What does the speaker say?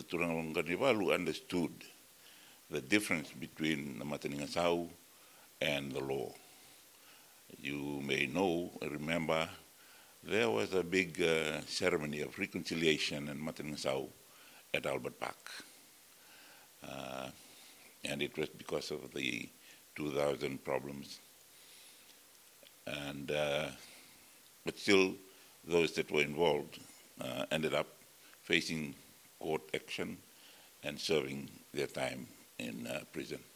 Turangalonganivalu understood the difference between the Mataningasau and the law. You may know, remember, there was a big ceremony of reconciliation in Mataningasau at Albert Park. And it was because of the 2000 problems. And, but still, those that were involved ended up facing court action and serving their time in prison.